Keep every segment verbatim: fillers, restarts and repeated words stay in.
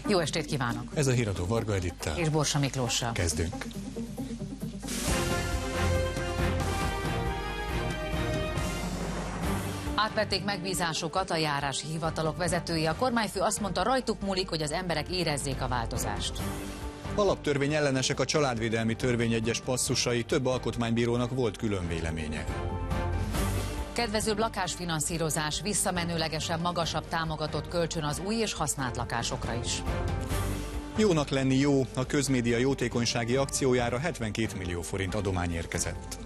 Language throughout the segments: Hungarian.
Jó estét kívánok! Ez a híradó Varga Edittel és Borsa Miklóssal. Kezdünk. Átvették megbízásukat a járási hivatalok vezetői. A kormányfő azt mondta, rajtuk múlik, hogy az emberek érezzék a változást. Alaptörvény ellenesek a családvédelmi törvény egyes passzusai, több alkotmánybírónak volt külön véleménye. Kedvezőbb lakásfinanszírozás, visszamenőlegesen magasabb támogatott kölcsön az új és használt lakásokra is. Jónak lenni jó, a közmédia jótékonysági akciójára hetvenkét millió forint adomány érkezett.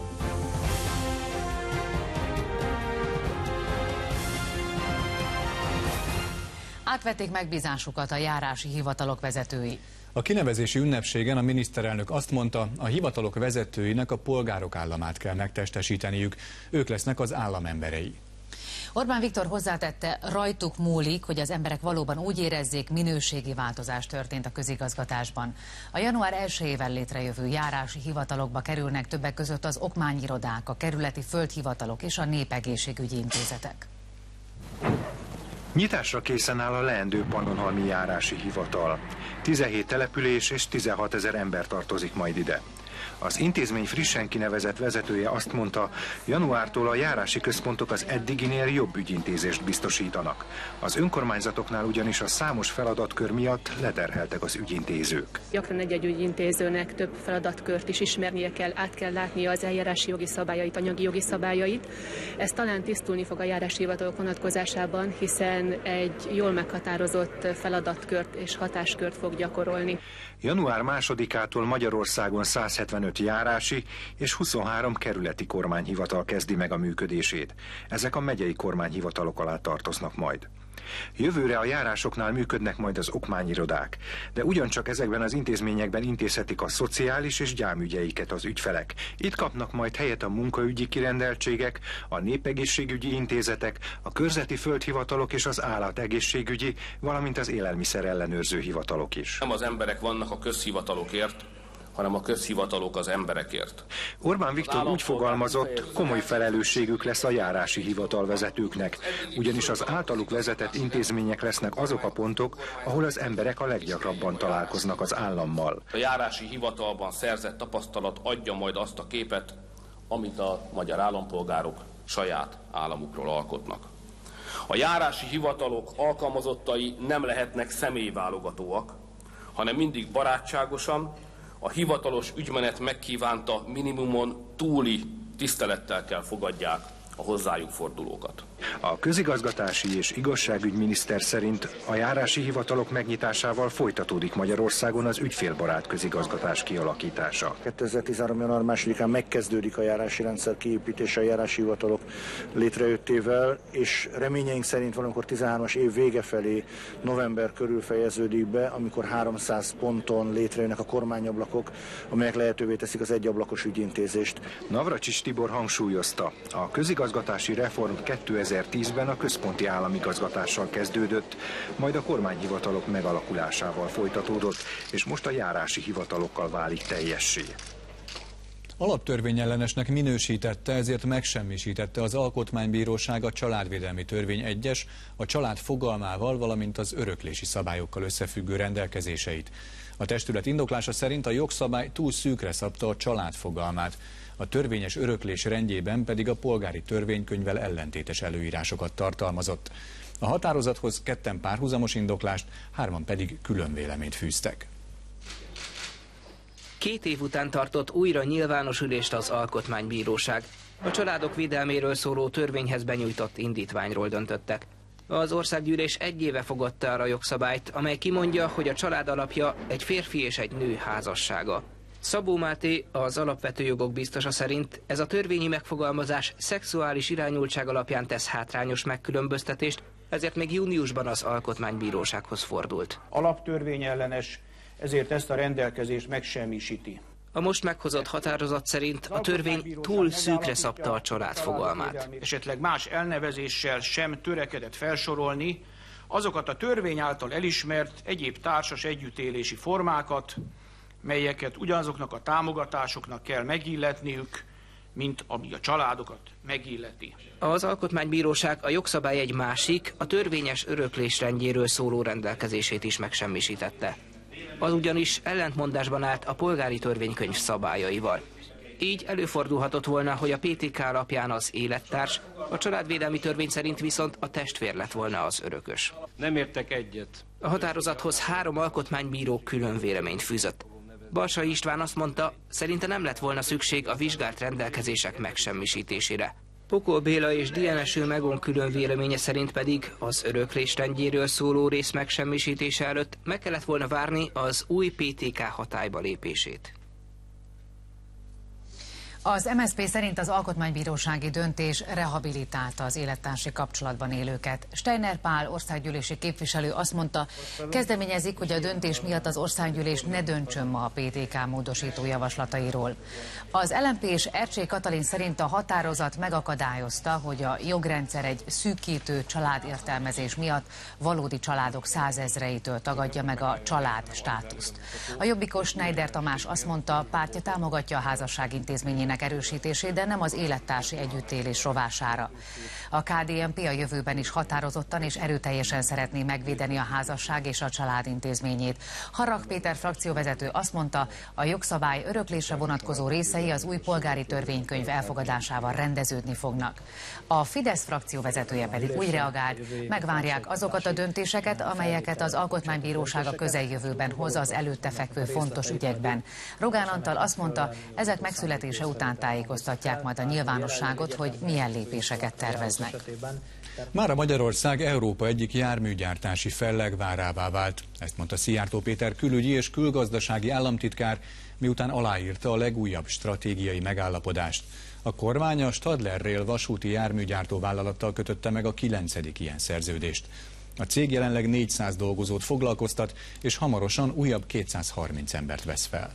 Átvették megbízásukat a járási hivatalok vezetői. A kinevezési ünnepségen a miniszterelnök azt mondta, a hivatalok vezetőinek a polgárok államát kell megtestesíteniük, ők lesznek az állam emberei. Orbán Viktor hozzátette, rajtuk múlik, hogy az emberek valóban úgy érezzék, minőségi változás történt a közigazgatásban. A január elsejével létrejövő járási hivatalokba kerülnek többek között az okmányirodák, a kerületi földhivatalok és a népegészségügyi intézetek. Nyitásra készen áll a leendő Pannonhalmi járási hivatal. tizenhét település és tizenhatezer ember tartozik majd ide. Az intézmény frissen kinevezett vezetője azt mondta, januártól a járási központok az eddiginél jobb ügyintézést biztosítanak. Az önkormányzatoknál ugyanis a számos feladatkör miatt leterheltek az ügyintézők. Gyakran egy-egy ügyintézőnek több feladatkört is ismernie kell, át kell látnia az eljárási jogi szabályait, anyagi jogi szabályait. Ez talán tisztulni fog a járási hivatalok vonatkozásában, hiszen egy jól meghatározott feladatkört és hatáskört fog gyakorolni. január másodikától Magyarországon száz hetvenöt járási és huszonhárom kerületi kormányhivatal kezdi meg a működését. Ezek a megyei kormányhivatalok alá tartoznak majd. Jövőre a járásoknál működnek majd az okmányirodák, de ugyancsak ezekben az intézményekben intézhetik a szociális és gyámügyeiket az ügyfelek. Itt kapnak majd helyet a munkaügyi kirendeltségek, a népegészségügyi intézetek, a körzeti földhivatalok és az állategészségügyi, valamint az élelmiszer ellenőrző hivatalok is. Nem az emberek vannak a közhivatalokért, hanem a közhivatalok az emberekért. Orbán Viktor úgy fogalmazott, komoly felelősségük lesz a járási hivatal vezetőknek, ugyanis az általuk vezetett intézmények lesznek azok a pontok, ahol az emberek a leggyakrabban találkoznak az állammal. A járási hivatalban szerzett tapasztalat adja majd azt a képet, amit a magyar állampolgárok saját államukról alkotnak. A járási hivatalok alkalmazottai nem lehetnek személyválogatóak, hanem mindig barátságosan, a hivatalos ügymenet megkívánta minimumon túli tisztelettel kell fogadják a hozzájuk fordulókat. A közigazgatási és igazságügyminiszter szerint a járási hivatalok megnyitásával folytatódik Magyarországon az ügyfélbarát közigazgatás kialakítása. kétezer-tizenhárom. január másodikán megkezdődik a járási rendszer kiépítése a járási hivatalok létrejöttével, és reményeink szerint valamikor tizenhármas év vége felé, november körül fejeződik be, amikor háromszáz ponton létrejönnek a kormányablakok, amelyek lehetővé teszik az egyablakos ügyintézést. Navracsics Tibor hangsúlyozta, a közigazgatási reform kétezer-tízben a központi államigazgatással kezdődött, majd a kormányhivatalok megalakulásával folytatódott, és most a járási hivatalokkal válik teljessé. Alaptörvényellenesnek minősítette, ezért megsemmisítette az Alkotmánybíróság a családvédelmi törvény egyes, a család fogalmával, valamint az öröklési szabályokkal összefüggő rendelkezéseit. A testület indoklása szerint a jogszabály túl szűkre szabta a család fogalmát, a törvényes öröklés rendjében pedig a polgári törvénykönyvvel ellentétes előírásokat tartalmazott. A határozathoz ketten párhuzamos indoklást, hárman pedig külön véleményt fűztek. Két év után tartott újra nyilvános ülést az Alkotmánybíróság. A családok védelméről szóló törvényhez benyújtott indítványról döntöttek. Az országgyűlés egy éve fogadta el a jogszabályt, amely kimondja, hogy a család alapja egy férfi és egy nő házassága. Szabó Máté, az alapvető jogok biztosa szerint ez a törvényi megfogalmazás szexuális irányultság alapján tesz hátrányos megkülönböztetést, ezért még júniusban az Alkotmánybírósághoz fordult. Alaptörvényellenes, ezért ezt a rendelkezést megsemmisíti. A most meghozott határozat szerint a törvény túl szűkre szabta a család fogalmát. Esetleg más elnevezéssel sem törekedett felsorolni azokat a törvény által elismert egyéb társas együttélési formákat, melyeket ugyanazoknak a támogatásoknak kell megilletniük, mint ami a családokat megilleti. Az Alkotmánybíróság a jogszabály egy másik, a törvényes öröklés rendjéről szóló rendelkezését is megsemmisítette. Az ugyanis ellentmondásban állt a polgári törvénykönyv szabályaival. Így előfordulhatott volna, hogy a pé té ká alapján az élettárs, a családvédelmi törvény szerint viszont a testvér lett volna az örökös. Nem értek egyet. A határozathoz három alkotmánybíró külön véleményt fűzött. Balsay István azt mondta, szerinte nem lett volna szükség a vizsgált rendelkezések megsemmisítésére. Pokol Béla és Dieneső Megon külön véleménye szerint pedig az öröklés rendjéről szóló rész megsemmisítése előtt meg kellett volna várni az új pé té ká hatályba lépését. Az em es zé pé szerint az alkotmánybírósági döntés rehabilitálta az élettársi kapcsolatban élőket. Steiner Pál országgyűlési képviselő azt mondta, kezdeményezik, hogy a döntés miatt az országgyűlés ne döntsön ma a pé té ká módosító javaslatairól. Az el em pé és Ercsé Katalin szerint a határozat megakadályozta, hogy a jogrendszer egy szűkítő családértelmezés miatt valódi családok százezreitől tagadja meg a család státuszt. A jobbikos Schneider Tamás azt mondta, pártja támogatja a házasság intézményének erősítését, de nem az élettársi együttélés rovására. A ká dé en pé a jövőben is határozottan és erőteljesen szeretné megvédeni a házasság és a család intézményét. Harrach Péter frakcióvezető azt mondta, a jogszabály öröklésre vonatkozó részei az új polgári törvénykönyv elfogadásával rendeződni fognak. A Fidesz frakcióvezetője pedig úgy reagált, megvárják azokat a döntéseket, amelyeket az Alkotmánybíróság a közeljövőben hoz az előtte fekvő fontos ügyekben. Rogán Antal azt mondta, ezek megszületése után tájékoztatják majd a nyilvánosságot, hogy milyen lépéseket terveznek. Mára Magyarország Európa egyik járműgyártási fellegvárává vált. Ezt mondta Szijjártó Péter külügyi és külgazdasági államtitkár, miután aláírta a legújabb stratégiai megállapodást. A kormány a Stadler Rail vasúti járműgyártó vállalattal kötötte meg a kilencedik ilyen szerződést. A cég jelenleg négyszáz dolgozót foglalkoztat, és hamarosan újabb kétszázharminc embert vesz fel.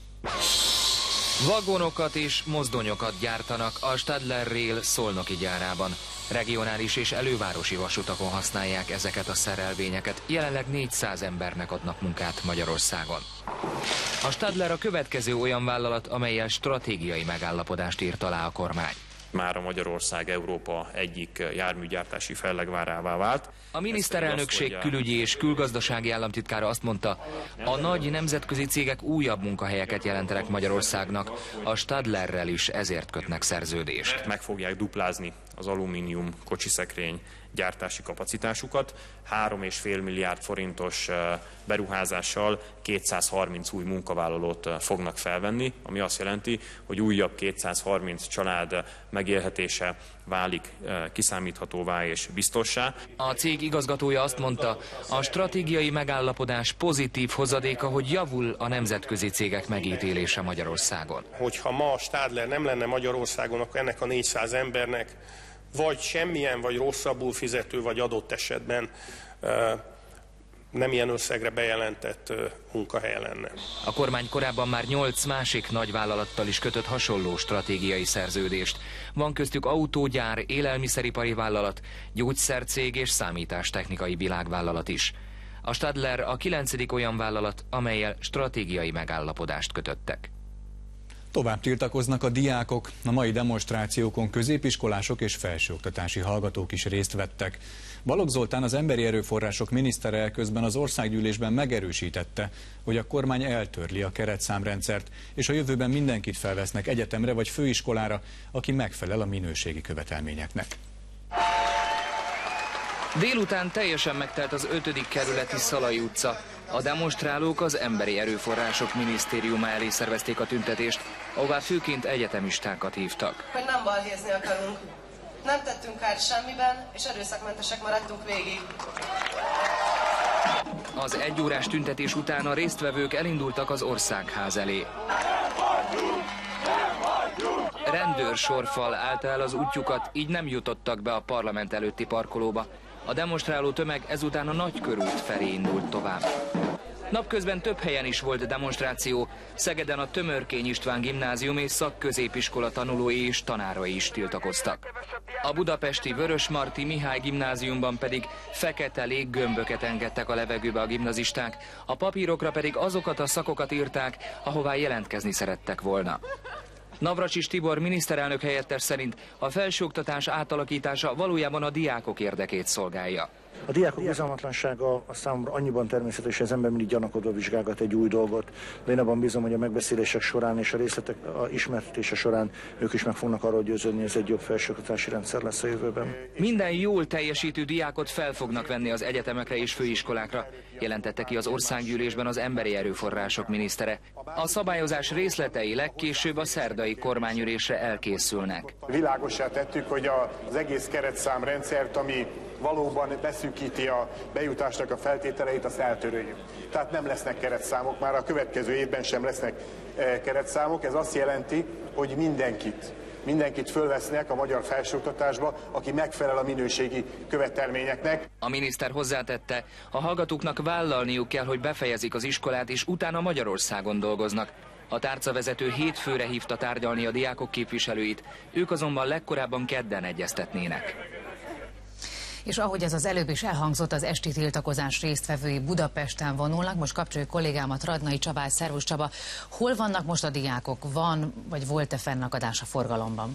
Vagonokat és mozdonyokat gyártanak a Stadler Rail szolnoki gyárában. Regionális és elővárosi vasutakon használják ezeket a szerelvényeket. Jelenleg négyszáz embernek adnak munkát Magyarországon. A Stadler a következő olyan vállalat, amellyel stratégiai megállapodást írt alá a kormány. Mára Magyarország Európa egyik járműgyártási fellegvárává vált. A miniszterelnökség külügyi és külgazdasági államtitkára azt mondta, a nagy nemzetközi cégek újabb munkahelyeket jelentenek Magyarországnak, a Stadlerrel is ezért kötnek szerződést. Meg fogják duplázni az alumínium kocsiszekrény gyártási kapacitásukat. három egész öt milliárd forintos beruházással kétszázharminc új munkavállalót fognak felvenni, ami azt jelenti, hogy újabb kétszázharminc család megélhetése válik kiszámíthatóvá és biztossá. A cég igazgatója azt mondta, a stratégiai megállapodás pozitív hozadéka, hogy javul a nemzetközi cégek megítélése Magyarországon. Hogyha ma a Stadler nem lenne Magyarországon, akkor ennek a négyszáz embernek vagy semmilyen, vagy rosszabbul fizető, vagy adott esetben nem ilyen összegre bejelentett munkahelye lenne. A kormány korábban már nyolc másik nagyvállalattal is kötött hasonló stratégiai szerződést. Van köztük autógyár, élelmiszeripari vállalat, gyógyszercég és számítástechnikai világvállalat is. A Stadler a kilencedik olyan vállalat, amellyel stratégiai megállapodást kötöttek. Tovább tiltakoznak a diákok. A mai demonstrációkon középiskolások és felsőoktatási hallgatók is részt vettek. Balogh Zoltán, az emberi erőforrások minisztere közben az országgyűlésben megerősítette, hogy a kormány eltörli a keretszámrendszert, és a jövőben mindenkit felvesznek egyetemre vagy főiskolára, aki megfelel a minőségi követelményeknek. Délután teljesen megtelt az ötödik kerületi Szalai utca. A demonstrálók az Emberi Erőforrások Minisztériuma elé szervezték a tüntetést, ahová főként egyetemistákat hívtak. Hogy nem balhézni akarunk. Nem tettünk kárt semmiben, és erőszakmentesek maradtunk végig. Az egyórás tüntetés után a résztvevők elindultak az Országház elé. Rendőrsorfal állta el az útjukat, így nem jutottak be a parlament előtti parkolóba. A demonstráló tömeg ezután a Nagykörút felé indult tovább. Napközben több helyen is volt demonstráció. Szegeden a Tömörkény István Gimnázium és Szakközépiskola tanulói és tanárai is tiltakoztak. A budapesti Vörösmarty Mihály Gimnáziumban pedig fekete léggömböket engedtek a levegőbe a gimnazisták, a papírokra pedig azokat a szakokat írták, ahová jelentkezni szerettek volna. Navracsics Tibor miniszterelnök helyettes szerint a felsőoktatás átalakítása valójában a diákok érdekét szolgálja. A diákok bizalmatlansága a számomra annyiban természetes, hogy az ember mindig gyanakodva vizsgálgat egy új dolgot, de én abban bízom, hogy a megbeszélések során és a részletek a ismertetése során ők is meg fognak arról győződni, hogy ez egy jobb felsőoktatási rendszer lesz a jövőben. Minden jól teljesítő diákot fel fognak venni az egyetemekre és főiskolákra, jelentette ki az országgyűlésben az emberi erőforrások minisztere. A szabályozás részletei legkésőbb a szerdai kormányülésre elkészülnek. Világossá tettük, hogy az egész keretszámrendszert, ami valóban beszűkíti a bejutásnak a feltételeit, azt eltöröljük. Tehát nem lesznek keretszámok, már a következő évben sem lesznek keretszámok. Ez azt jelenti, hogy mindenkit, mindenkit fölvesznek a magyar felsőoktatásba, aki megfelel a minőségi követelményeknek. A miniszter hozzátette, a hallgatóknak vállalniuk kell, hogy befejezik az iskolát, és utána Magyarországon dolgoznak. A tárcavezető hétfőre hívta tárgyalni a diákok képviselőit, ők azonban legkorábban kedden egyeztetnének. És ahogy ez az előbb is elhangzott, az esti tiltakozás résztvevői Budapesten vonulnak. Most kapcsoljuk kollégámat, Radnai Csabát. Szervusz Csaba, hol vannak most a diákok? Van vagy volt-e fennakadás a forgalomban?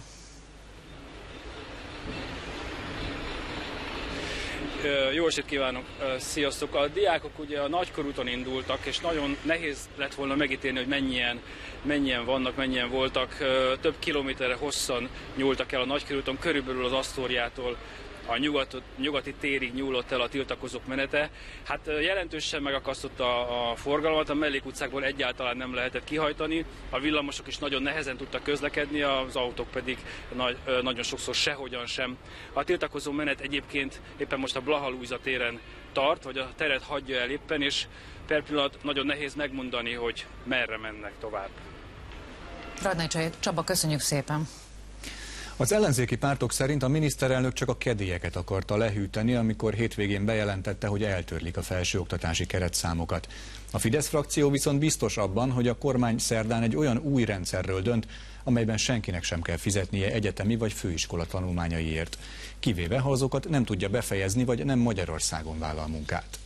Jó estét kívánok! Sziasztok! A diákok ugye a Nagykörúton indultak, és nagyon nehéz lett volna megítélni, hogy mennyien, mennyien vannak, mennyien voltak. Több kilométerre hosszan nyúltak el a Nagykörúton, körülbelül az Asztóriától a nyugat, nyugati térig nyúlott el a tiltakozók menete. Hát jelentősen megakasztotta a, a forgalmat, a mellékutcákból egyáltalán nem lehetett kihajtani, a villamosok is nagyon nehezen tudtak közlekedni, az autók pedig nagy, nagyon sokszor sehogyan sem. A tiltakozó menet egyébként éppen most a Blaha Lujza téren tart, vagy a teret hagyja el éppen, és per pillanat nagyon nehéz megmondani, hogy merre mennek tovább. Radnai Csaba, köszönjük szépen! Az ellenzéki pártok szerint a miniszterelnök csak a kedélyeket akarta lehűteni, amikor hétvégén bejelentette, hogy eltörlik a felsőoktatási keretszámokat. A Fidesz frakció viszont biztos abban, hogy a kormány szerdán egy olyan új rendszerről dönt, amelyben senkinek sem kell fizetnie egyetemi vagy főiskola tanulmányaiért, kivéve ha azokat nem tudja befejezni, vagy nem Magyarországon vállal munkát.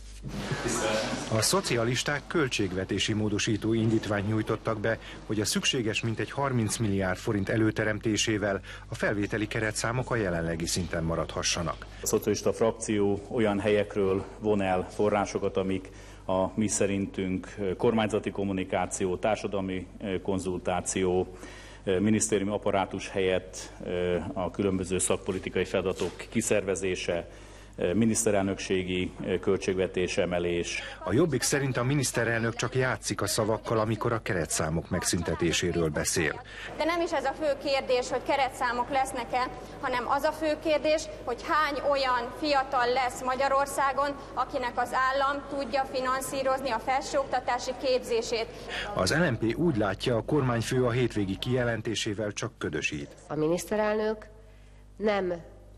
A szocialisták költségvetési módosító indítványt nyújtottak be, hogy a szükséges mintegy harminc milliárd forint előteremtésével a felvételi keretszámok a jelenlegi szinten maradhassanak. A szocialista frakció olyan helyekről von el forrásokat, amik a mi szerintünk kormányzati kommunikáció, társadalmi konzultáció, minisztériumi apparátus helyett a különböző szakpolitikai feladatok kiszervezése, miniszterelnökségi költségvetés emelés. A Jobbik szerint a miniszterelnök csak játszik a szavakkal, amikor a keretszámok megszüntetéséről beszél. De nem is ez a fő kérdés, hogy keretszámok lesznek-e, hanem az a fő kérdés, hogy hány olyan fiatal lesz Magyarországon, akinek az állam tudja finanszírozni a felsőoktatási képzését. Az el em pé úgy látja, a kormányfő a hétvégi kijelentésével csak ködösít. A miniszterelnök nem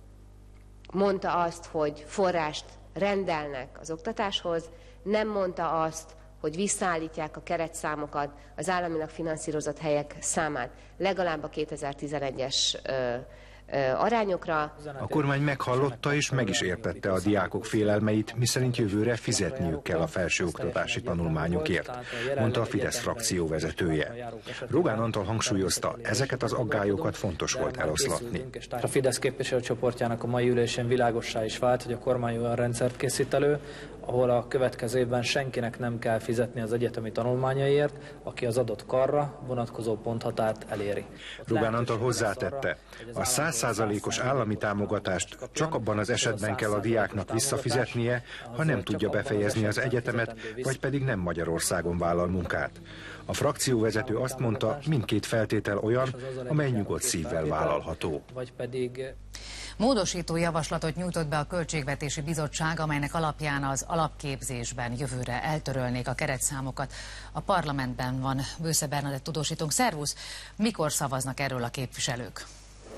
mondta azt, hogy forrást rendelnek az oktatáshoz, nem mondta azt, hogy visszaállítják a keretszámokat, az államilag finanszírozott helyek számát legalább a kétezer-tizenegyes arányokra. A kormány meghallotta és meg is értette a diákok félelmeit, miszerint jövőre fizetniük kell a felsőoktatási tanulmányokért, mondta a Fidesz frakció vezetője. Rogán Antal hangsúlyozta, ezeket az aggályokat fontos volt eloszlatni. A Fidesz képviselőcsoportjának a mai ülésén világossá is vált, hogy a kormány olyan rendszert készít elő, ahol a következő évben senkinek nem kell fizetni az egyetemi tanulmányaiért, aki az adott karra vonatkozó ponthatárt eléri. Rogán Antal hozzátette, a száz százalékos állami támogatást csak abban az esetben kell a diáknak visszafizetnie, ha nem tudja befejezni az egyetemet, vagy pedig nem Magyarországon vállal munkát. A frakcióvezető azt mondta, mindkét feltétel olyan, amely nyugodt szívvel vállalható. Vagy pedig módosító javaslatot nyújtott be a Költségvetési Bizottság, amelynek alapján az alapképzésben jövőre eltörölnék a keretszámokat. A parlamentben van Bősze Bernadett tudósítónk. Szervusz! Mikor szavaznak erről a képviselők?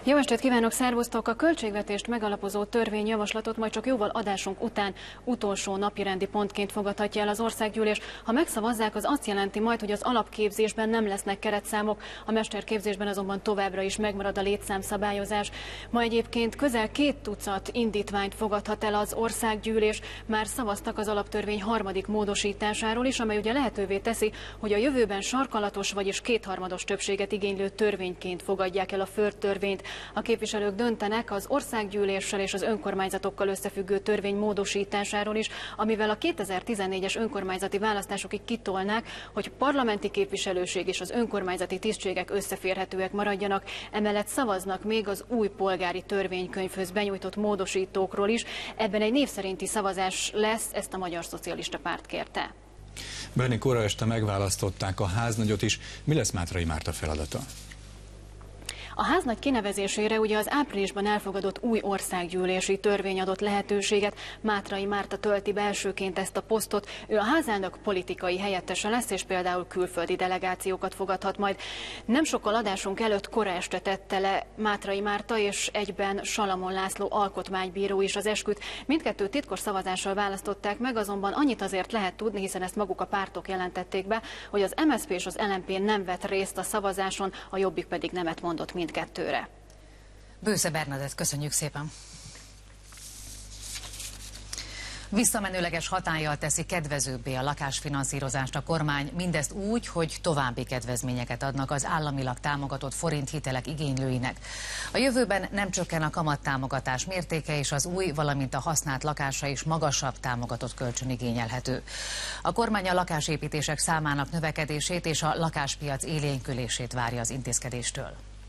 Jó estét kívánok, szervusztok! A költségvetést megalapozó törvényjavaslatot majd csak jóval adásunk után utolsó napirendi pontként fogadhatja el az országgyűlés. Ha megszavazzák, az azt jelenti majd, hogy az alapképzésben nem lesznek keretszámok, a mesterképzésben azonban továbbra is megmarad a létszámszabályozás. Ma egyébként közel két tucat indítványt fogadhat el az országgyűlés. Már szavaztak az alaptörvény harmadik módosításáról is, amely ugye lehetővé teszi, hogy a jövőben sarkalatos, vagyis kétharmados többséget igénylő törvényként fogadják el a földtörvényt. A képviselők döntenek az országgyűléssel és az önkormányzatokkal összefüggő törvény módosításáról is, amivel a kétezer-tizennégyes önkormányzati választásokig kitolnák, hogy parlamenti képviselőség és az önkormányzati tisztségek összeférhetőek maradjanak. Emellett szavaznak még az új polgári törvénykönyvhöz benyújtott módosítókról is. Ebben egy név szerinti szavazás lesz, ezt a Magyar Szocialista Párt kérte. Berni, kora este megválasztották a háznagyot is. Mi lesz Mátrai Márta feladata? A háznagy kinevezésére ugye az áprilisban elfogadott új országgyűlési törvény adott lehetőséget. Mátrai Márta tölti be elsőként ezt a posztot. Ő a házelnök politikai helyettese lesz, és például külföldi delegációkat fogadhat majd. Nem sokkal adásunk előtt kora este tette le Mátrai Márta és egyben Salamon László alkotmánybíró is az esküt. Mindkettő titkos szavazással választották meg, azonban annyit azért lehet tudni, hiszen ezt maguk a pártok jelentették be, hogy az em es zé pé és az el em pé nem vett részt a szavazáson, a Jobbik pedig nemet mondott mindkettőre. Bősze Bernadett, köszönjük szépen! Visszamenőleges hatállyal teszi kedvezőbbé a lakásfinanszírozást a kormány, mindezt úgy, hogy további kedvezményeket adnak az államilag támogatott forinthitelek igénylőinek. A jövőben nem csökken a kamattámogatás mértéke, és az új, valamint a használt lakásra is magasabb támogatott kölcsön igényelhető. A kormány a lakásépítések számának növekedését és a lakáspiac élénkülését várja az intézkedéstől.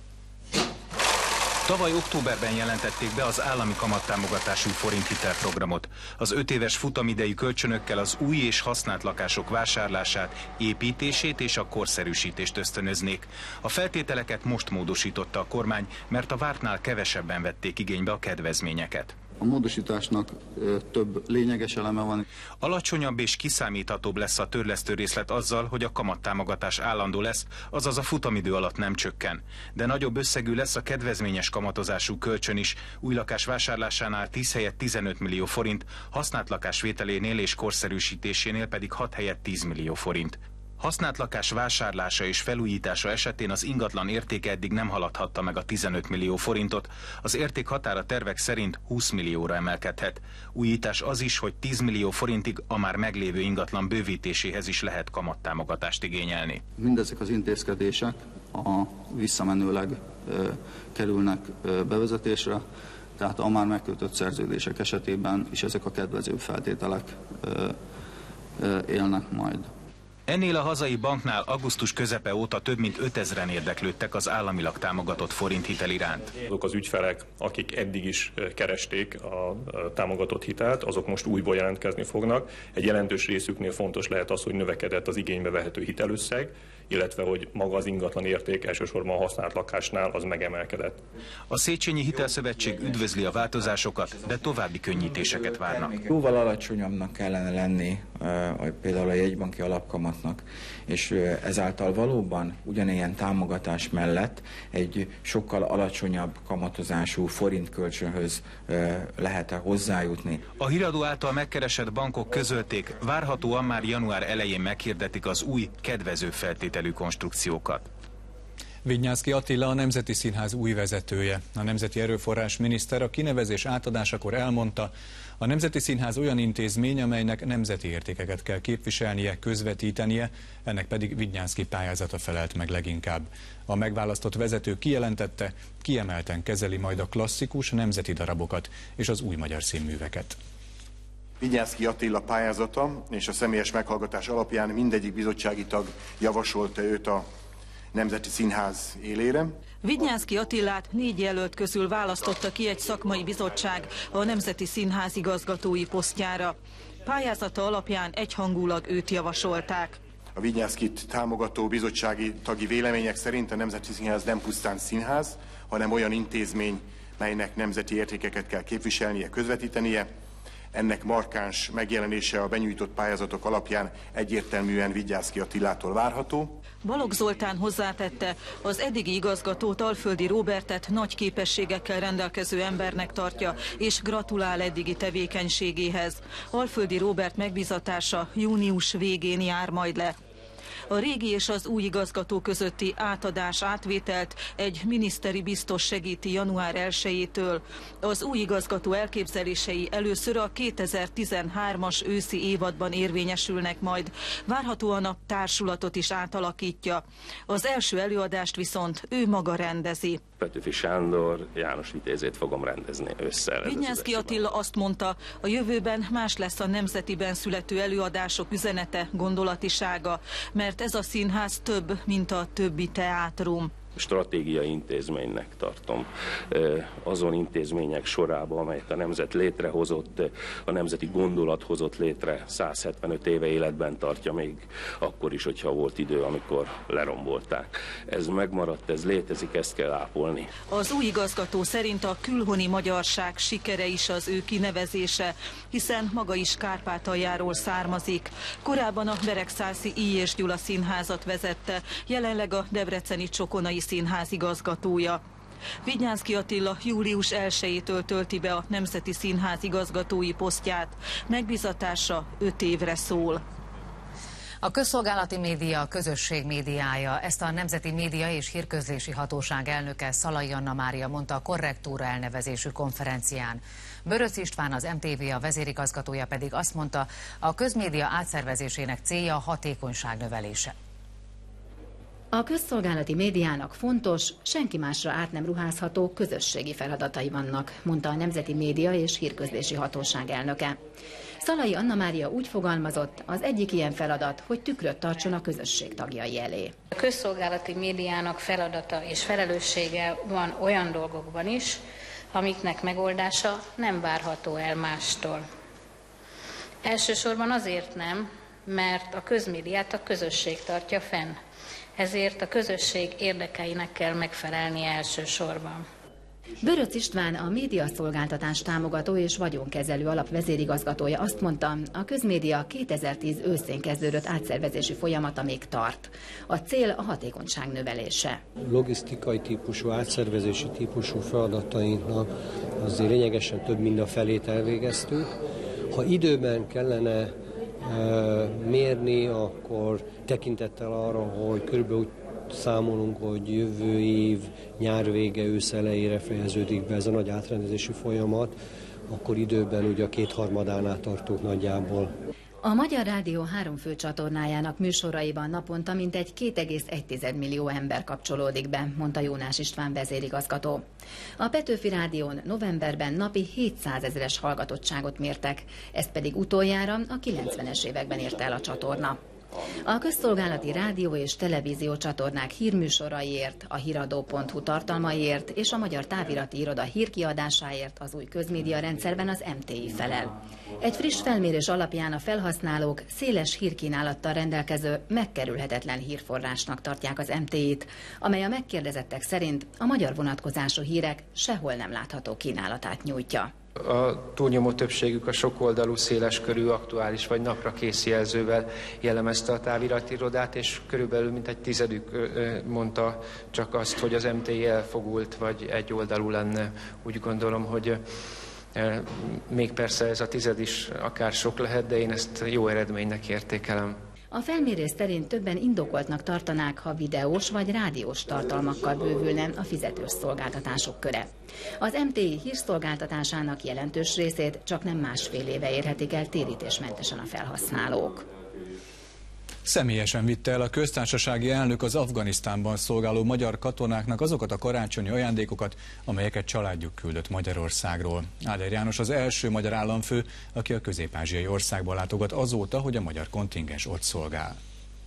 Tavaly októberben jelentették be az állami kamattámogatású forinthitelprogramot. Az öt éves futamidejű kölcsönökkel az új és használt lakások vásárlását, építését és a korszerűsítést ösztönöznék. A feltételeket most módosította a kormány, mert a vártnál kevesebben vették igénybe a kedvezményeket. A módosításnak több lényeges eleme van. Alacsonyabb és kiszámíthatóbb lesz a törlesztő részlet azzal, hogy a kamattámogatás állandó lesz, azaz a futamidő alatt nem csökken. De nagyobb összegű lesz a kedvezményes kamatozású kölcsön is, új lakás vásárlásánál tíz helyett tizenöt millió forint, használt lakás vételénél és korszerűsítésénél pedig hat helyett tíz millió forint. Használt lakás vásárlása és felújítása esetén az ingatlan értéke eddig nem haladhatta meg a tizenöt millió forintot, az érték határa tervek szerint húsz millióra emelkedhet. Újítás az is, hogy tíz millió forintig a már meglévő ingatlan bővítéséhez is lehet kamattámogatást igényelni. Mindezek az intézkedések a visszamenőleg e, kerülnek e, bevezetésre, tehát a már megkötött szerződések esetében is ezek a kedvező feltételek e, e, élnek majd. Ennél a hazai banknál augusztus közepe óta több mint ötezren érdeklődtek az államilag támogatott forinthitel iránt. Azok az ügyfelek, akik eddig is keresték a támogatott hitelt, azok most újból jelentkezni fognak. Egy jelentős részüknél fontos lehet az, hogy növekedett az igénybe vehető hitelösszeg, illetve hogy maga az ingatlan érték, elsősorban a használt lakásnál az megemelkedett. A Széchenyi Hitelszövetség üdvözli a változásokat, de további könnyítéseket várnak. Jóval alacsonyabbnak kellene lenni például a jegybanki alapkamatnak, és ezáltal valóban ugyanilyen támogatás mellett egy sokkal alacsonyabb kamatozású forintkölcsönhöz lehet hozzájutni. A híradó által megkeresett bankok közölték, várhatóan már január elején meghirdetik az új, kedvező feltételű konstrukciókat. Vidnyánszky Attila a Nemzeti Színház új vezetője. A Nemzeti Erőforrás miniszter a kinevezés átadásakor elmondta, a Nemzeti Színház olyan intézmény, amelynek nemzeti értékeket kell képviselnie, közvetítenie, ennek pedig Vidnyánszky pályázata felelt meg leginkább. A megválasztott vezető kijelentette, kiemelten kezeli majd a klasszikus nemzeti darabokat és az új magyar színműveket. Vidnyánszky Attila pályázata és a személyes meghallgatás alapján mindegyik bizottsági tag javasolta őt a Nemzeti Színház élére. Vidnyánszky Attilát négy jelölt közül választotta ki egy szakmai bizottság a Nemzeti Színház igazgatói posztjára. Pályázata alapján egyhangulag őt javasolták. A Vidnyánszkyt támogató bizottsági tagi vélemények szerint a Nemzeti Színház nem pusztán színház, hanem olyan intézmény, melynek nemzeti értékeket kell képviselnie, közvetítenie. ennek markáns megjelenése a benyújtott pályázatok alapján egyértelműen Vigyászky Attilától várható. Balogh Zoltán hozzátette, az eddigi igazgatót, Alföldi Róbertet nagy képességekkel rendelkező embernek tartja, és gratulál eddigi tevékenységéhez. Alföldi Róbert megbízatása június végén jár majd le. A régi és az új igazgató közötti átadás átvételt egy miniszteri biztos segíti január elsejétől. Az új igazgató elképzelései először a kétezer-tizenhármas őszi évadban érvényesülnek majd. Várhatóan a társulatot is átalakítja. Az első előadást viszont ő maga rendezi. Petőfi Sándor, János Vitézét fogom rendezni ősszel. Vinyánszky Attila azt mondta, a jövőben más lesz a nemzetiben születő előadások üzenete, gondolatisága, mert ez a színház több, mint a többi teátrum. Stratégiai intézménynek tartom azon intézmények sorába, amelyet a nemzet létrehozott, a nemzeti gondolat hozott létre, száz hetvenöt éve életben tartja, még akkor is, hogyha volt idő, amikor lerombolták. Ez megmaradt, ez létezik, ezt kell ápolni. Az új igazgató szerint a külhoni magyarság sikere is az ő kinevezése, hiszen maga is Kárpátaljáról származik. Korábban a Beregszászi I. és Gyula Színházat vezette, jelenleg a debreceni Csokonai Színház igazgatója. Vinyánszky Attila július elsejétől tölti be a Nemzeti Színház igazgatói posztját. Megbízatása öt évre szól. A közszolgálati média a közösség médiája. Ezt a Nemzeti Média és Hírközlési Hatóság elnöke Szalai Anna Mária mondta a Korrektúra elnevezésű konferencián. Böröc István, az em té vé a vezérigazgatója pedig azt mondta, a közmédia átszervezésének célja a hatékonyság növelése. A közszolgálati médiának fontos, senki másra át nem ruházható közösségi feladatai vannak, mondta a Nemzeti Média és Hírközlési Hatóság elnöke. Szalai Anna Mária úgy fogalmazott, az egyik ilyen feladat, hogy tükröt tartson a közösség tagjai elé. A közszolgálati médiának feladata és felelőssége van olyan dolgokban is, amiknek megoldása nem várható el mástól. Elsősorban azért nem, mert a közmédiát a közösség tartja fenn. Ezért a közösség érdekeinek kell megfelelnie elsősorban. Böröc István, a médiaszolgáltatás támogató és vagyonkezelő alap vezérigazgatója azt mondta, a közmédia kétezer-tíz őszén kezdődött átszervezési folyamata még tart. A cél a hatékonyság növelése. Logisztikai típusú, átszervezési típusú feladatainknak azért lényegesen több mint a felét elvégeztük. Ha időben kellene mérni, akkor tekintettel arra, hogy körülbelül számolunk, hogy jövő év nyár vége, ősz elejére fejeződik be ez a nagy átrendezési folyamat, akkor időben ugye a kétharmadánál tartunk nagyjából. A Magyar Rádió három fő csatornájának műsoraiban naponta mintegy két egész egy millió ember kapcsolódik be, mondta Jónás István vezérigazgató. A Petőfi Rádión novemberben napi hétszázezres hallgatottságot mértek, ezt pedig utoljára a kilencvenes években érte el a csatorna. A közszolgálati rádió és televízió csatornák hírműsoraiért, a híradó pont hu tartalmaiért és a Magyar Távirati Iroda hírkiadásáért az új közmédia rendszerben az em té i felel. Egy friss felmérés alapján a felhasználók széles hírkínálattal rendelkező, megkerülhetetlen hírforrásnak tartják az em té i-t, amely a megkérdezettek szerint a magyar vonatkozású hírek sehol nem látható kínálatát nyújtja. A túlnyomó többségük a sokoldalú, széleskörű, aktuális vagy napra kész jelzővel jellemezte a távirati irodát, és körülbelül mintegy tizedük mondta csak azt, hogy az em té i elfogult, vagy egyoldalú lenne. Úgy gondolom, hogy még persze ez a tized is akár sok lehet, de én ezt jó eredménynek értékelem. A felmérés szerint többen indokoltnak tartanák, ha videós vagy rádiós tartalmakkal bővülne a fizetős szolgáltatások köre. Az em té i hírszolgáltatásának jelentős részét csak nem másfél éve érhetik el térítésmentesen a felhasználók. Személyesen vitte el a köztársasági elnök az Afganisztánban szolgáló magyar katonáknak azokat a karácsonyi ajándékokat, amelyeket családjuk küldött Magyarországról. Áder János az első magyar államfő, aki a közép-ázsiai országba látogat azóta, hogy a magyar kontingens ott szolgál.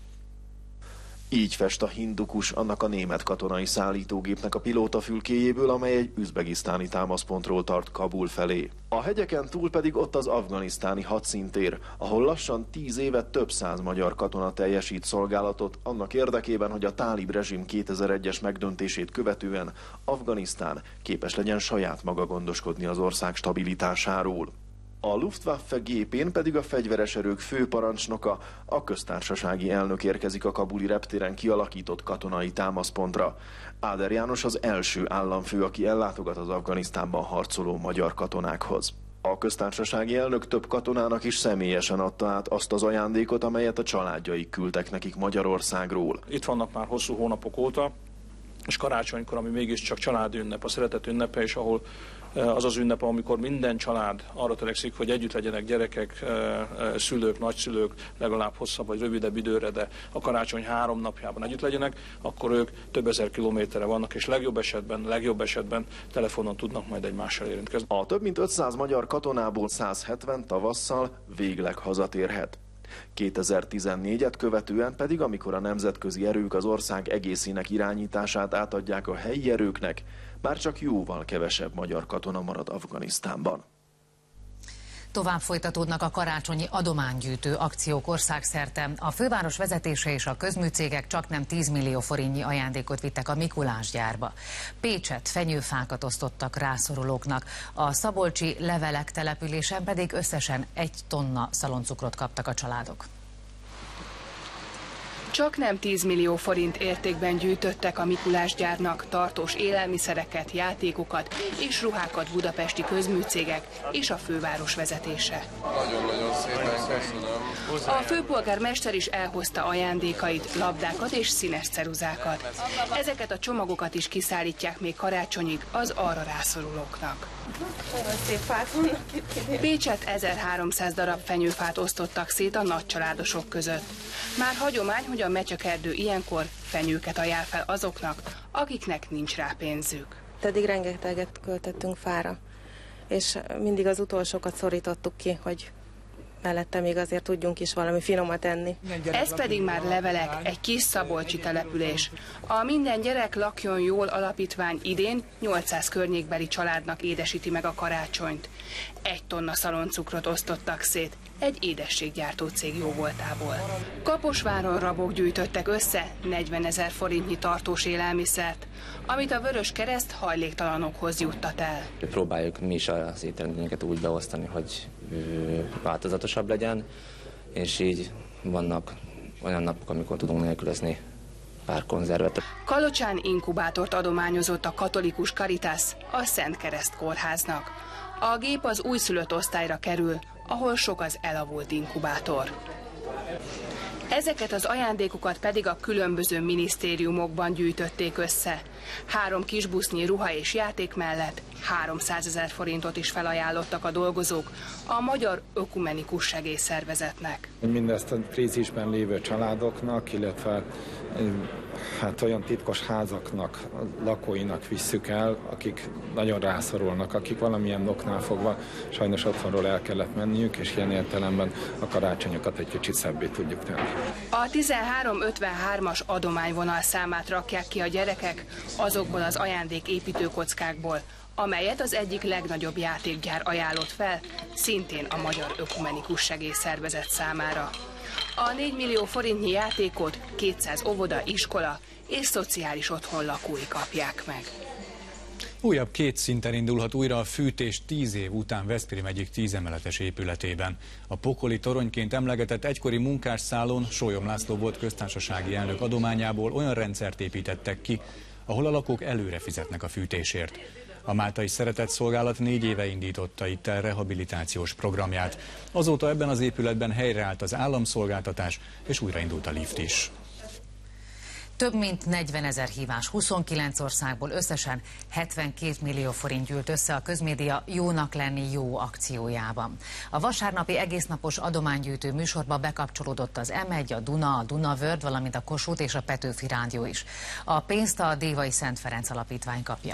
Így fest a Hindukus annak a német katonai szállítógépnek a pilótafülkéjéből, amely egy üzbegisztáni támaszpontról tart Kabul felé. A hegyeken túl pedig ott az afganisztáni hadszintér, ahol lassan tíz éve több száz magyar katona teljesít szolgálatot annak érdekében, hogy a tálib rezsim kétezer-egyes megdöntését követően Afganisztán képes legyen saját maga gondoskodni az ország stabilitásáról. A Luftwaffe gépén pedig a fegyveres erők főparancsnoka, a köztársasági elnök érkezik a kabuli reptéren kialakított katonai támaszpontra. Áder János az első államfő, aki ellátogat az Afganisztánban harcoló magyar katonákhoz. A köztársasági elnök több katonának is személyesen adta át azt az ajándékot, amelyet a családjaik küldtek nekik Magyarországról. Itt vannak már hosszú hónapok óta, és karácsonykor, ami mégiscsak családi ünnep, a szeretet ünnepe, és ahol az az ünnep, amikor minden család arra törekszik, hogy együtt legyenek gyerekek, szülők, nagyszülők, legalább hosszabb vagy rövidebb időre, de a karácsony három napjában együtt legyenek, akkor ők több ezer kilométerre vannak, és legjobb esetben, legjobb esetben telefonon tudnak majd egymással érintkezni. A több mint ötszáz magyar katonából száz hetven tavasszal végleg hazatérhet. kétezer-tizennégyet követően pedig, amikor a nemzetközi erők az ország egészének irányítását átadják a helyi erőknek, bár csak jóval kevesebb magyar katona marad Afganisztánban. Tovább folytatódnak a karácsonyi adománygyűjtő akciók országszerte. A főváros vezetése és a közműcégek csaknem tíz millió forintnyi ajándékot vittek a Mikulás gyárba. Pécset fenyőfákat osztottak rászorulóknak, a szabolcsi Levelek településen pedig összesen egy tonna szaloncukrot kaptak a családok. Csak nem tíz millió forint értékben gyűjtöttek a Mikulás gyárnak tartós élelmiszereket, játékokat és ruhákat budapesti közműcégek és a főváros vezetése. Nagyon-nagyon szépen köszönöm. A főpolgármester is elhozta ajándékait, labdákat és színes ceruzákat. Ezeket a csomagokat is kiszállítják még karácsonyig az arra rászorulóknak. Pécset ezerháromszáz darab fenyőfát osztottak szét a nagycsaládosok között. Már hagyomány, hogy a Metyakerdő ilyenkor fenyőket ajánl fel azoknak, akiknek nincs rá pénzük. Eddig rengeteget költöttünk fára, és mindig az utolsókat szorítottuk ki, hogy mellette még azért tudjunk is valami finomat enni. Ez pedig már Levelek, egy kis szabolcsi település. A Minden gyerek lakjon jól alapítvány idén nyolcszáz környékbeli családnak édesíti meg a karácsonyt. Egy tonna szaloncukrot osztottak szét egy édességgyártó cég jóvoltából. Kaposváron rabok gyűjtöttek össze negyvenezer forintnyi tartós élelmiszert, amit a Vörös Kereszt hajléktalanokhoz juttat el. Próbáljuk mi is az ételeinket úgy beosztani, hogy változatosabb legyen, és így vannak olyan napok, amikor tudunk nélkülözni pár konzervet. Kalocsán inkubátort adományozott a katolikus Caritas a Szent Kereszt kórháznak. A gép az újszülött osztályra kerül, ahol sok az elavult inkubátor. Ezeket az ajándékokat pedig a különböző minisztériumokban gyűjtötték össze. Három kisbusznyi ruha és játék mellett háromszázezer forintot is felajánlottak a dolgozók a Magyar Ökumenikus Segélyszervezetnek. Mindezt a krízisben lévő családoknak, illetve hát olyan titkos házaknak, lakóinak visszük el, akik nagyon rászorulnak, akik valamilyen oknál fogva sajnos otthonról el kellett menniük, és ilyen értelemben a karácsonyokat egy kicsit szebbé tudjuk tenni. A tizenhárom ötvenhármas adományvonal számát rakják ki a gyerekek azokból az ajándék építőkockákból, amelyet az egyik legnagyobb játékgyár ajánlott fel, szintén a Magyar Ökumenikus Segélyszervezet számára. A négy millió forintnyi játékot kétszáz óvoda, iskola és szociális otthon lakói kapják meg. Újabb két szinten indulhat újra a fűtés tíz év után Veszprém egyik tízemeletes épületében. A pokoli toronyként emlegetett egykori munkásszálon Sólyom László volt köztársasági elnök adományából olyan rendszert építettek ki, ahol a lakók előre fizetnek a fűtésért. A Máltai Szeretett Szolgálat négy éve indította itt el rehabilitációs programját. Azóta ebben az épületben helyreállt az államszolgáltatás, és újraindult a lift is. Több mint negyvenezer hívás huszonkilenc országból összesen hetvenkét millió forint gyűlt össze a közmédia Jónak lenni jó akciójában. A vasárnapi egésznapos adománygyűjtő műsorba bekapcsolódott az em egy, a Duna, a Dunavörd, valamint a Kossuth és a Petőfi Rádió is. A pénzt a Dévai Szent Ferenc Alapítvány kapja.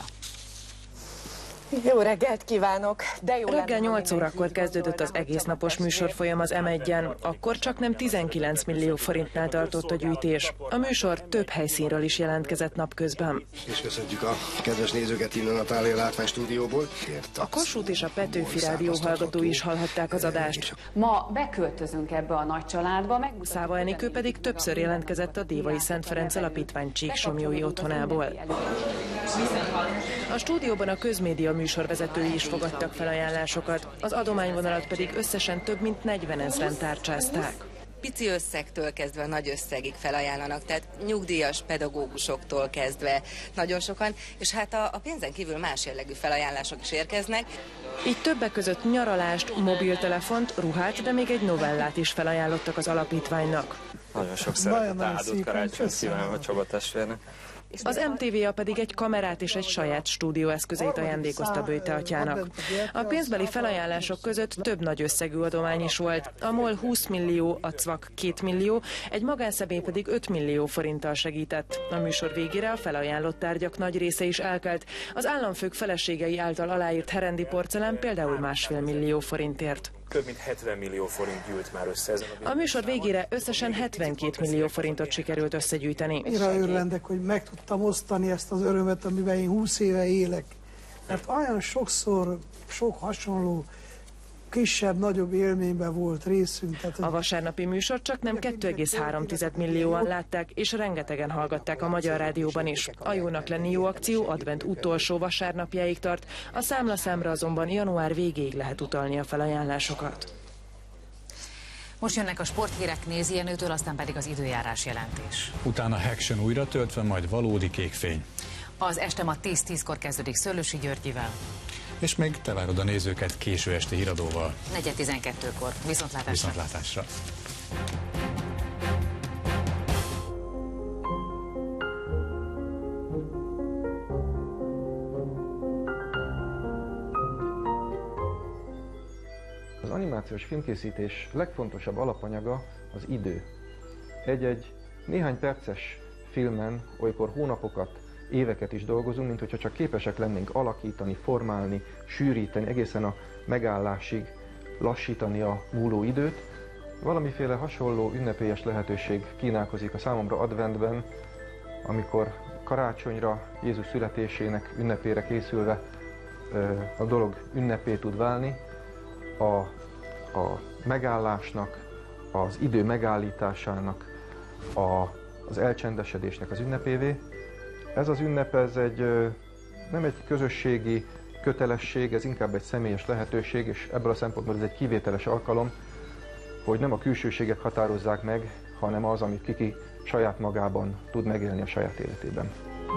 Jó reggelt kívánok! De jó Reggel nyolc órakor kezdődött az egésznapos műsorfolyam az em egyen. Akkor csak nem tizenkilenc millió forintnál tartott a gyűjtés. A műsor több helyszínről is jelentkezett napközben. És köszöntjük a kedves nézőket innen a Thália Látvány stúdióból. A Kossuth és a Petőfi Rádió hallgatói is hallhatták az adást. Ma beköltözünk ebbe a nagy családba. Meg... Száva Enikő pedig többször jelentkezett a Dévai Szent Ferenc Alapítvány Csíksomlyói otthonából. A stúdióban a közmédia műsorvezetői is fogadtak felajánlásokat, az adományvonalat pedig összesen több mint negyvenezren tárcsázták. Pici összegtől kezdve nagy összegig felajánlanak, tehát nyugdíjas pedagógusoktól kezdve nagyon sokan, és hát a, a pénzen kívül más jellegű felajánlások is érkeznek. Így többek között nyaralást, mobiltelefont, ruhát, de még egy novellát is felajánlottak az alapítványnak. Nagyon sok szeretet, áldott karácsonyt kívánva Csaba testvérnek. Az em té vé á pedig egy kamerát és egy saját stúdióeszközét ajándékozta Böjte atyának. A pénzbeli felajánlások között több nagy összegű adomány is volt. A MOL húsz millió, a cvak két millió, egy magánszemély pedig öt millió forinttal segített. A műsor végére a felajánlott tárgyak nagy része is elkelt. Az államfők feleségei által aláírt herendi porcelán például másfél millió forintért. Több mint hetven millió forint gyűlt már össze ezen a... A műsor végére összesen hetvenkét millió forintot sikerült összegyűjteni. Én örvendek, hogy meg tudtam osztani ezt az örömet, amiben én húsz éve élek. Mert olyan sokszor, sok hasonló, kisebb-nagyobb élményben volt részünk. Tehát, a vasárnapi műsor csak nem kettő egész három millióan látták, és rengetegen hallgatták a Magyar Rádióban is. A Jónak lenni jó akció advent utolsó vasárnapjáig tart, a számlaszámra azonban január végéig lehet utalni a felajánlásokat. Most jönnek a sporthírek Nézi Jenőtől, aztán pedig az időjárás jelentés. Utána Action újra töltve, majd valódi kékfény. Az este ma tíz tízkor kezdődik Szőlősi Györgyivel. És még te várod a nézőket késő esti híradóval. negyven tizenkettőkor. Viszontlátásra. Viszontlátásra. Az animációs filmkészítés legfontosabb alapanyaga az idő. Egy-egy néhány perces filmen olykor hónapokat, éveket is dolgozunk, mint hogyha csak képesek lennénk alakítani, formálni, sűríteni, egészen a megállásig lassítani a múló időt. Valamiféle hasonló ünnepélyes lehetőség kínálkozik a számomra adventben, amikor karácsonyra, Jézus születésének ünnepére készülve a dolog ünnepé tud válni, a, a megállásnak, az idő megállításának, a, az elcsendesedésnek az ünnepévé. Ez az ünnep, ez egy, nem egy közösségi kötelesség, ez inkább egy személyes lehetőség, és ebből a szempontból ez egy kivételes alkalom, hogy nem a külsőségek határozzák meg, hanem az, amit kiki saját magában tud megélni a saját életében.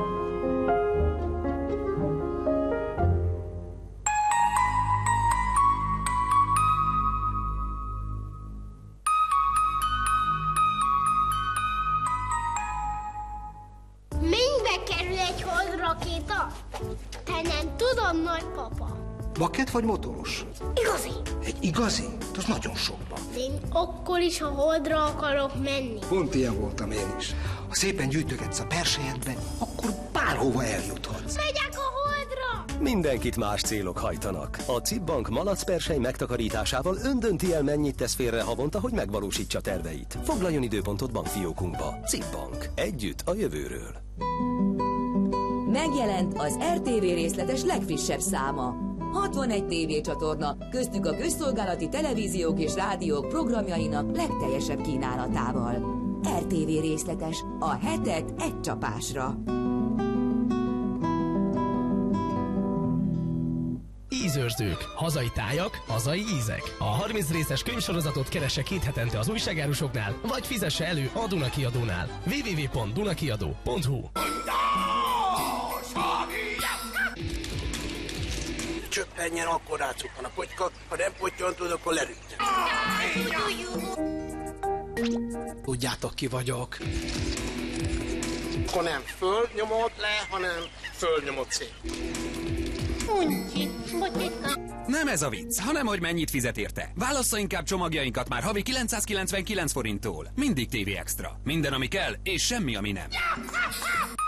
Te nem tudom, nagypapa. Maket vagy motoros? Igazi. Egy igazi? Az nagyon sokba. Én akkor is a Holdra akarok menni. Pont ilyen voltam én is. Ha szépen gyűjtögetsz a perselyedbe, akkor bárhova eljuthatsz. Megyek a Holdra! Mindenkit más célok hajtanak. A cé i bé Bank malacpersely megtakarításával ön dönti el, mennyit tesz félre havonta, hogy megvalósítsa terveit. Foglaljon időpontot bankfiókunkba. cé i bé Bank. Együtt a jövőről. Megjelent az er té vé részletes legfrissebb száma. hatvanegy tévécsatorna, köztük a közszolgálati televíziók és rádiók programjainak legteljesebb kínálatával. er té vé részletes, a hetet egy csapásra. Ízőrzők, hazai tájak, hazai ízek. A harminc részes könyvsorozatot keresse két hetente az újságárusoknál, vagy fizesse elő a Duna Kiadónál. double-u double-u double-u pont dunakiadó pont hu. Csöppenjen, akkor rácuppan a potyka, ha nem pottyantod, akkor lerügtem. Tudjátok, ki vagyok. Akkor nem fölnyomod le, hanem fölnyomod szét. Nem ez a vicc, hanem hogy mennyit fizet érte. Válassza inkább csomagjainkat már havi kilencszázkilencvenkilenc forinttól. Mindig té vé Extra. Minden, ami kell, és semmi, ami nem.